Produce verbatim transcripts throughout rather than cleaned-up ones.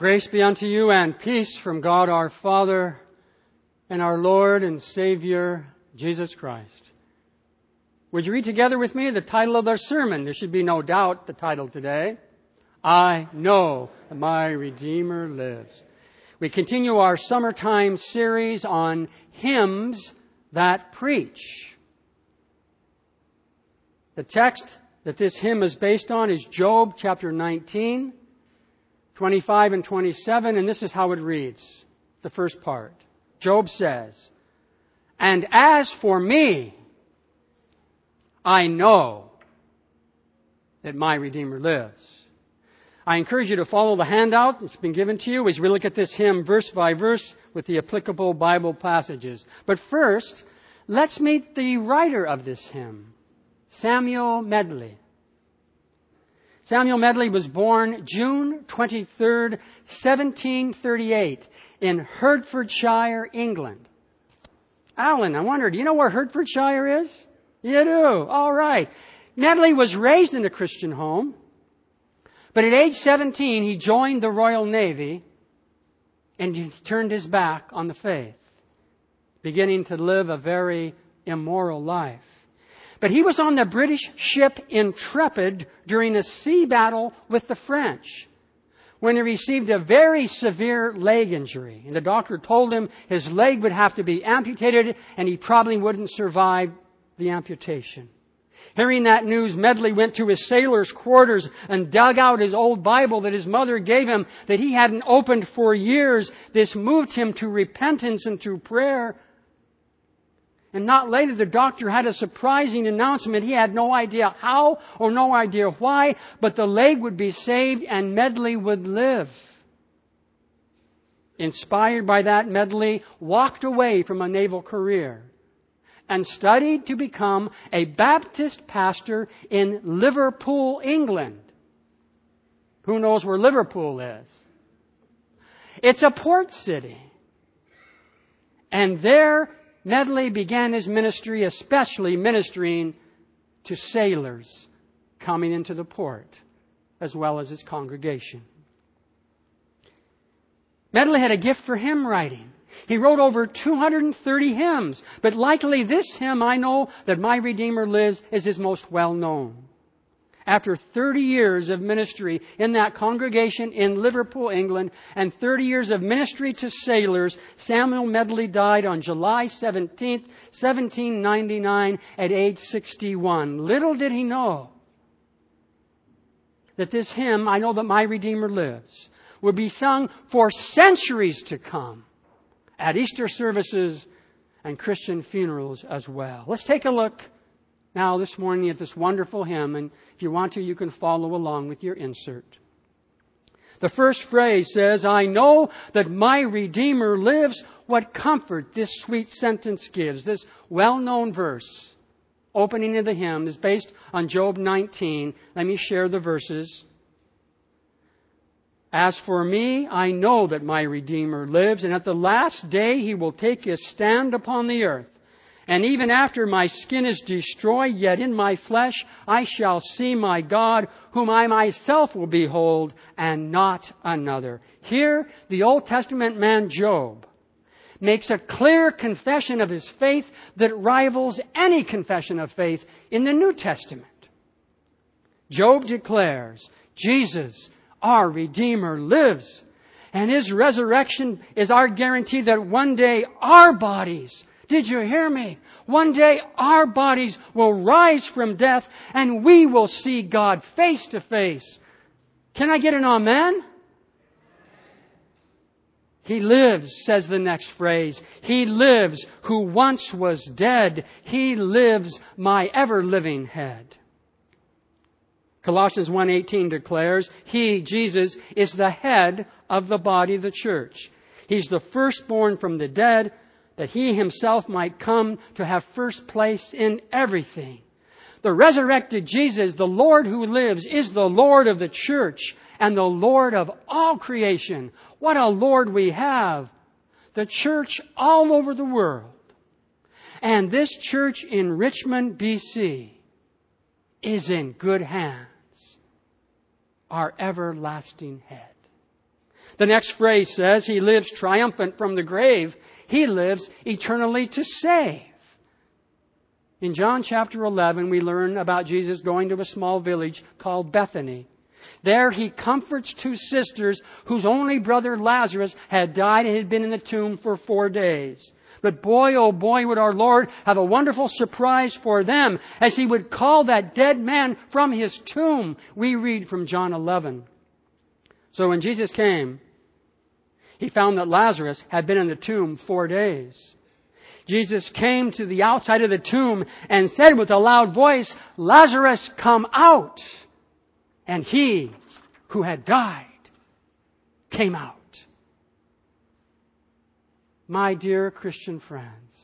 Grace be unto you and peace from God our Father and our Lord and Savior, Jesus Christ. Would you read together with me the title of our sermon? There should be no doubt the title today. I know that my Redeemer lives. We continue our summertime series on hymns that preach. The text that this hymn is based on is Job chapter nineteen, twenty-five and twenty-seven, and this is how it reads, the first part. Job says, "And as for me, I know that my Redeemer lives." I encourage you to follow the handout that's been given to you as we look at this hymn verse by verse with the applicable Bible passages. But first, let's meet the writer of this hymn, Samuel Medley. Samuel Medley was born June twenty-third, seventeen thirty-eight in Hertfordshire, England. Alan, I wonder, do you know where Hertfordshire is? You do. All right. Medley was raised in a Christian home, but at age seventeen he joined the Royal Navy and he turned his back on the faith, beginning to live a very immoral life. But he was on the British ship Intrepid during a sea battle with the French when he received a very severe leg injury. And the doctor told him his leg would have to be amputated and he probably wouldn't survive the amputation. Hearing that news, Medley went to his sailor's quarters and dug out his old Bible that his mother gave him that he hadn't opened for years. This moved him to repentance and to prayer. And not later, the doctor had a surprising announcement. He had no idea how or no idea why, but the leg would be saved and Medley would live. Inspired by that, Medley walked away from a naval career and studied to become a Baptist pastor in Liverpool, England. Who knows where Liverpool is? It's a port city. And there, Medley began his ministry, especially ministering to sailors coming into the port, as well as his congregation. Medley had a gift for hymn writing. He wrote over two hundred thirty hymns, but likely this hymn, I know that my Redeemer lives, is his most well known. After thirty years of ministry in that congregation in Liverpool, England, and thirty years of ministry to sailors, Samuel Medley died on July seventeenth, seventeen ninety-nine at age sixty-one. Little did he know that this hymn, I know that my Redeemer lives, would be sung for centuries to come at Easter services and Christian funerals as well. Let's take a look now this morning at this wonderful hymn, and if you want to, you can follow along with your insert. The first phrase says, "I know that my Redeemer lives." What comfort this sweet sentence gives. This well-known verse, opening of the hymn, is based on Job nineteen. Let me share the verses. "As for me, I know that my Redeemer lives, and at the last day he will take his stand upon the earth. And even after my skin is destroyed, yet in my flesh I shall see my God, whom I myself will behold, and not another." Here, the Old Testament man Job makes a clear confession of his faith that rivals any confession of faith in the New Testament. Job declares, Jesus, our Redeemer, lives, and His resurrection is our guarantee that one day our bodies, did you hear me? One day our bodies will rise from death and we will see God face to face. Can I get an amen? He lives, says the next phrase. He lives who once was dead. He lives, my ever-living head. Colossians one eighteen declares, He, Jesus, is the head of the body, the church. He's the firstborn from the dead, that He Himself might come to have first place in everything. The resurrected Jesus, the Lord who lives, is the Lord of the church and the Lord of all creation. What a Lord we have! The church all over the world. And this church in Richmond, B C is in good hands. Our everlasting head. The next phrase says He lives triumphant from the grave. He lives eternally to save. In John chapter eleven, we learn about Jesus going to a small village called Bethany. There He comforts two sisters whose only brother Lazarus had died and had been in the tomb for four days. But boy, oh boy, would our Lord have a wonderful surprise for them as He would call that dead man from his tomb. We read from John eleven. So when Jesus came, He found that Lazarus had been in the tomb four days. Jesus came to the outside of the tomb and said with a loud voice, "Lazarus, come out." And he who had died came out. My dear Christian friends,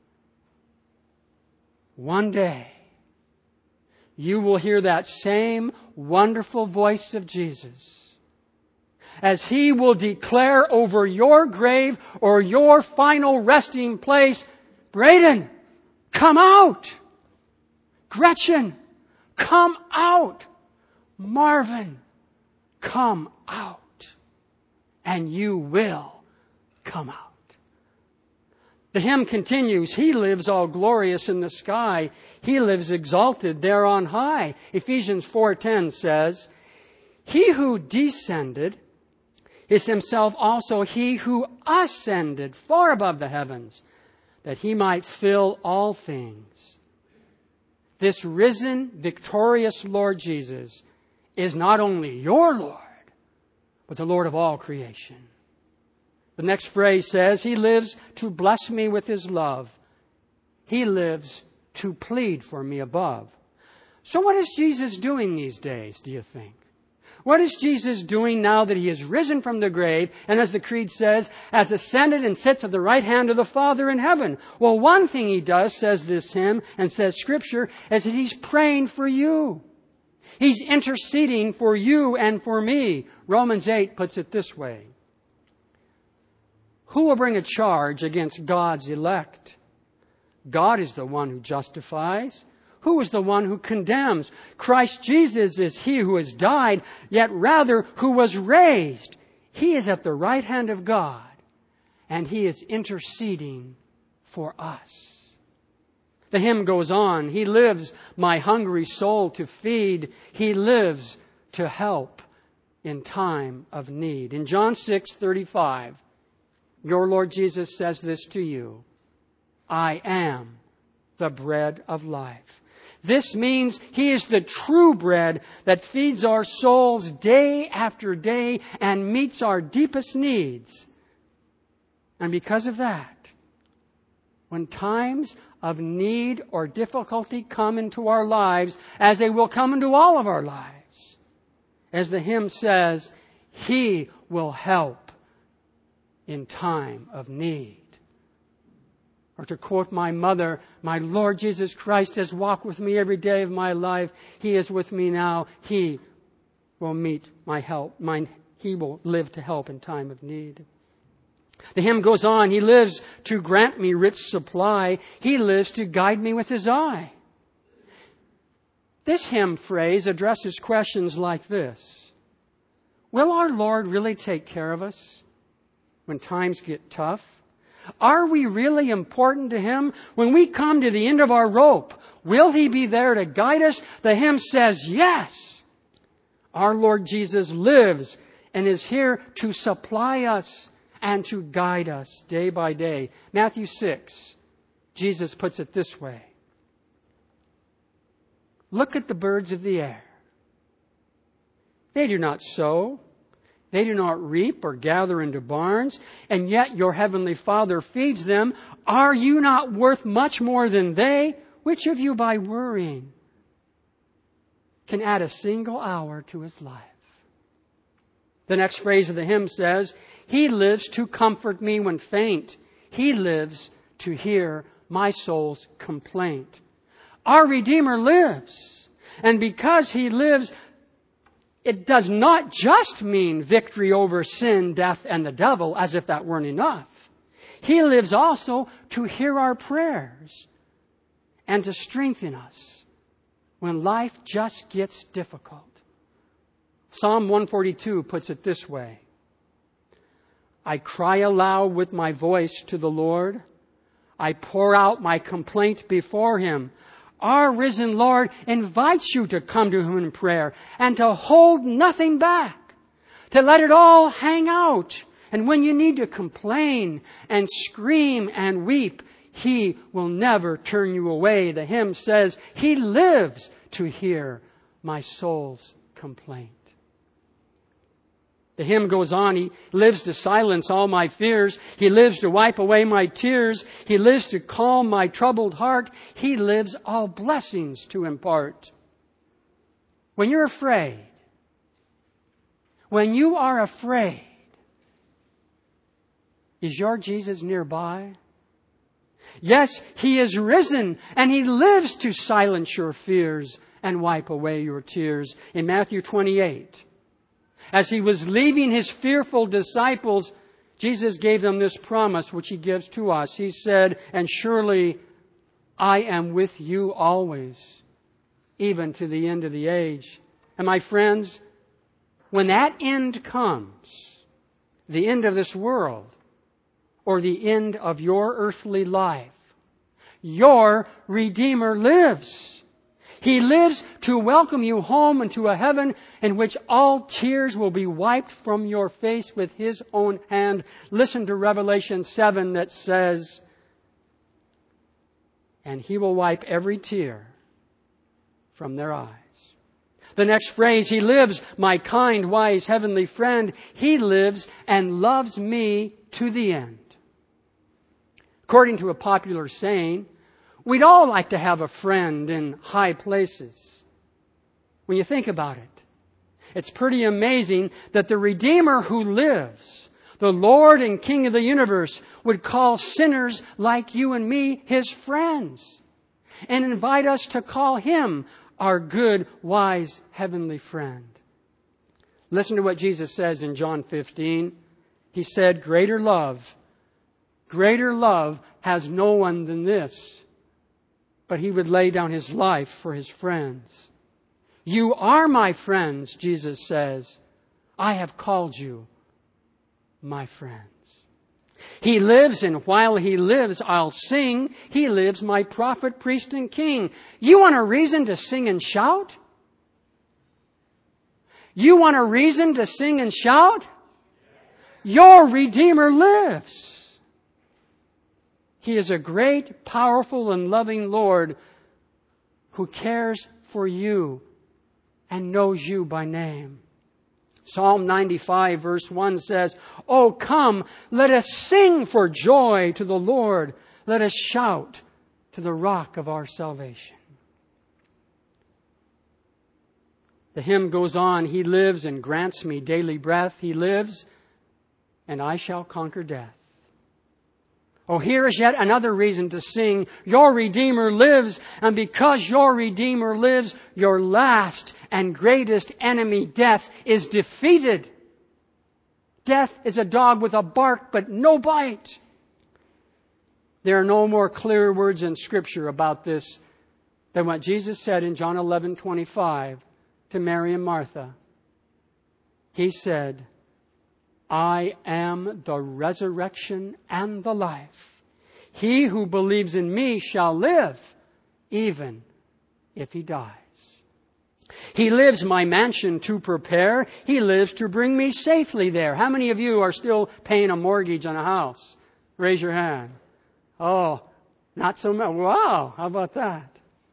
one day you will hear that same wonderful voice of Jesus as He will declare over your grave or your final resting place, "Braden, come out. Gretchen, come out. Marvin, come out." And you will come out. The hymn continues, He lives all glorious in the sky. He lives exalted there on high. Ephesians four ten says, He who descended is Himself also He who ascended far above the heavens, that He might fill all things. This risen, victorious Lord Jesus is not only your Lord, but the Lord of all creation. The next phrase says, He lives to bless me with His love. He lives to plead for me above. So what is Jesus doing these days, do you think? What is Jesus doing now that He is risen from the grave and, as the Creed says, has ascended and sits at the right hand of the Father in heaven? Well, one thing He does, says this hymn and says Scripture, is that He's praying for you. He's interceding for you and for me. Romans eight puts it this way. Who will bring a charge against God's elect? God is the one who justifies. Who is the one who condemns? Christ Jesus is He who has died, yet rather who was raised. He is at the right hand of God, and He is interceding for us. The hymn goes on. He lives my hungry soul to feed. He lives to help in time of need. In John six thirty-five, your Lord Jesus says this to you. I am the bread of life. This means He is the true bread that feeds our souls day after day and meets our deepest needs. And because of that, when times of need or difficulty come into our lives, as they will come into all of our lives, as the hymn says, He will help in time of need. Or to quote my mother, my Lord Jesus Christ has walked with me every day of my life. He is with me now. He will meet my help. My, he will live to help in time of need. The hymn goes on. He lives to grant me rich supply. He lives to guide me with His eye. This hymn phrase addresses questions like this. Will our Lord really take care of us when times get tough? Are we really important to Him? When we come to the end of our rope, will He be there to guide us? The hymn says yes. Our Lord Jesus lives and is here to supply us and to guide us day by day. Matthew six, Jesus puts it this way. Look at the birds of the air. They do not sow. They do not reap or gather into barns, and yet your heavenly Father feeds them. Are you not worth much more than they? Which of you, by worrying, can add a single hour to his life? The next phrase of the hymn says, He lives to comfort me when faint. He lives to hear my soul's complaint. Our Redeemer lives, and because He lives, it does not just mean victory over sin, death, and the devil, as if that weren't enough. He lives also to hear our prayers and to strengthen us when life just gets difficult. Psalm one forty-two puts it this way. I cry aloud with my voice to the Lord. I pour out my complaint before Him. Our risen Lord invites you to come to Him in prayer and to hold nothing back, to let it all hang out. And when you need to complain and scream and weep, He will never turn you away. The hymn says, He lives to hear my soul's complaint. The hymn goes on, He lives to silence all my fears. He lives to wipe away my tears. He lives to calm my troubled heart. He lives all blessings to impart. When you're afraid, when you are afraid, is your Jesus nearby? Yes, He is risen, and He lives to silence your fears and wipe away your tears. In Matthew twenty-eight, as He was leaving His fearful disciples, Jesus gave them this promise which He gives to us. He said, and surely I am with you always, even to the end of the age. And my friends, when that end comes, the end of this world, or the end of your earthly life, your Redeemer lives. He lives to welcome you home into a heaven in which all tears will be wiped from your face with His own hand. Listen to Revelation seven that says, and He will wipe every tear from their eyes. The next phrase, He lives, my kind, wise, heavenly friend. He lives and loves me to the end. According to a popular saying, we'd all like to have a friend in high places. When you think about it, it's pretty amazing that the Redeemer who lives, the Lord and King of the universe, would call sinners like you and me His friends and invite us to call Him our good, wise, heavenly friend. Listen to what Jesus says in John fifteen. He said, greater love, greater love has no one than this, but He would lay down His life for His friends. You are my friends, Jesus says. I have called you my friends. He lives, and while He lives, I'll sing. He lives, my prophet, priest, and king. You want a reason to sing and shout? You want a reason to sing and shout? Your Redeemer lives. He is a great, powerful, and loving Lord who cares for you and knows you by name. Psalm ninety-five verse one says, Oh, come, let us sing for joy to the Lord. Let us shout to the rock of our salvation. The hymn goes on, He lives and grants me daily breath. He lives, and I shall conquer death. Oh, here is yet another reason to sing. Your Redeemer lives, and because your Redeemer lives, your last and greatest enemy, death, is defeated. Death is a dog with a bark, but no bite. There are no more clear words in Scripture about this than what Jesus said in John eleven twenty-five to Mary and Martha. He said, I am the resurrection and the life. He who believes in me shall live, even if he dies. He lives my mansion to prepare. He lives to bring me safely there. How many of you are still paying a mortgage on a house? Raise your hand. Oh, not so much. Wow, how about that?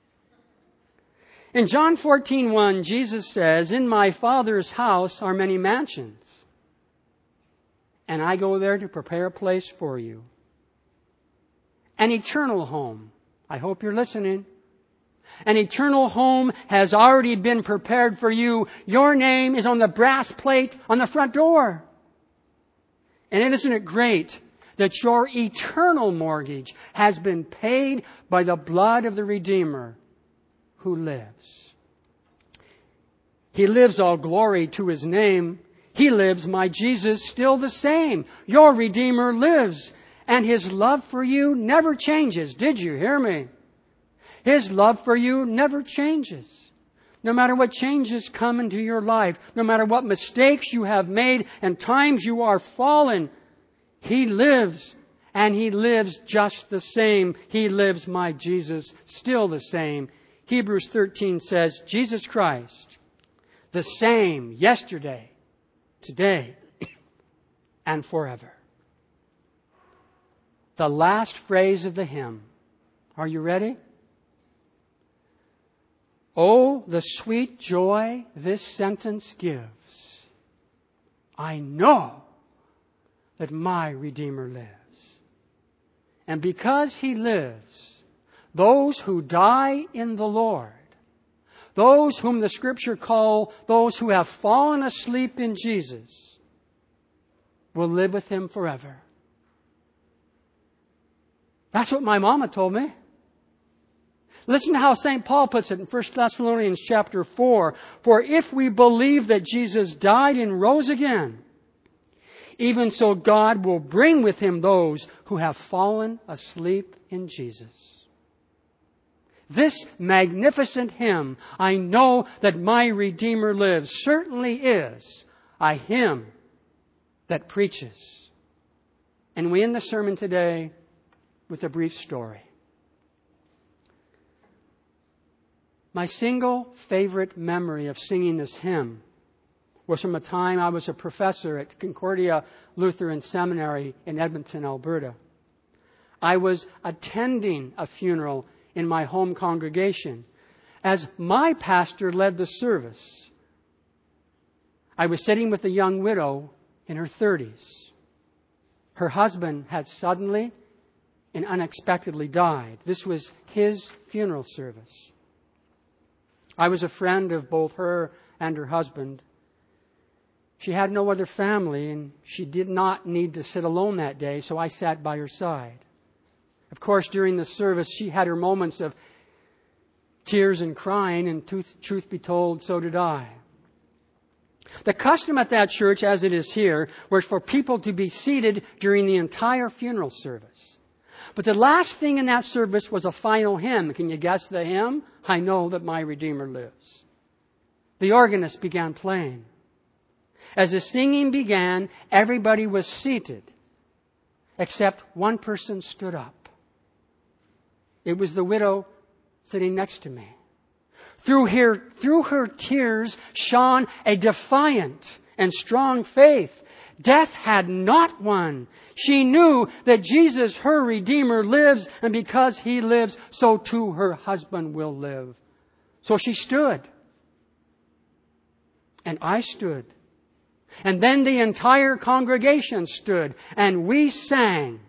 In John fourteen one, Jesus says, in my Father's house are many mansions, and I go there to prepare a place for you. An eternal home. I hope you're listening. An eternal home has already been prepared for you. Your name is on the brass plate on the front door. And isn't it great that your eternal mortgage has been paid by the blood of the Redeemer who lives? He lives, all glory to His name. He lives, my Jesus, still the same. Your Redeemer lives, and His love for you never changes. Did you hear me? His love for you never changes. No matter what changes come into your life, no matter what mistakes you have made and times you are fallen, He lives, and He lives just the same. He lives, my Jesus, still the same. Hebrews thirteen says, Jesus Christ, the same yesterday, today, and forever. The last phrase of the hymn. Are you ready? Oh, the sweet joy this sentence gives. I know that my Redeemer lives. And because He lives, those who die in the Lord, those whom the Scripture call those who have fallen asleep in Jesus, will live with Him forever. That's what my mama told me. Listen to how Saint Paul puts it in First Thessalonians chapter four. For if we believe that Jesus died and rose again, even so God will bring with Him those who have fallen asleep in Jesus. This magnificent hymn, I know that my Redeemer lives, certainly is a hymn that preaches. And we end the sermon today with a brief story. My single favorite memory of singing this hymn was from a time I was a professor at Concordia Lutheran Seminary in Edmonton, Alberta. I was attending a funeral in my home congregation as my pastor led the service. I was sitting with a young widow in her thirties. Her husband had suddenly and unexpectedly died. This was his funeral service. I was a friend of both her and her husband. She had no other family, and she did not need to sit alone that day, so I sat by her side. Of course, during the service, she had her moments of tears and crying, and truth, truth be told, so did I. The custom at that church, as it is here, was for people to be seated during the entire funeral service. But the last thing in that service was a final hymn. Can you guess the hymn? I know that my Redeemer lives. The organist began playing. As the singing began, everybody was seated, except one person stood up. It was the widow sitting next to me. Through her, through her tears shone a defiant and strong faith. Death had not won. She knew that Jesus, her Redeemer, lives, and because He lives, so too her husband will live. So she stood. And I stood. And then the entire congregation stood, and we sang.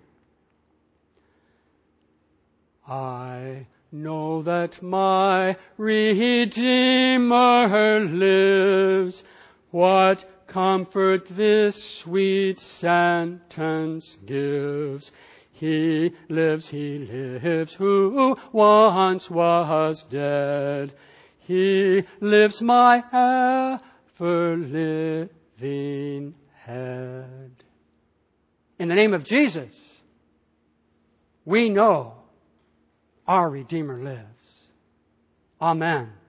I know that my Redeemer lives. What comfort this sweet sentence gives. He lives, He lives, who once was dead. He lives, my ever-living head. In the name of Jesus, we know our Redeemer lives. Amen.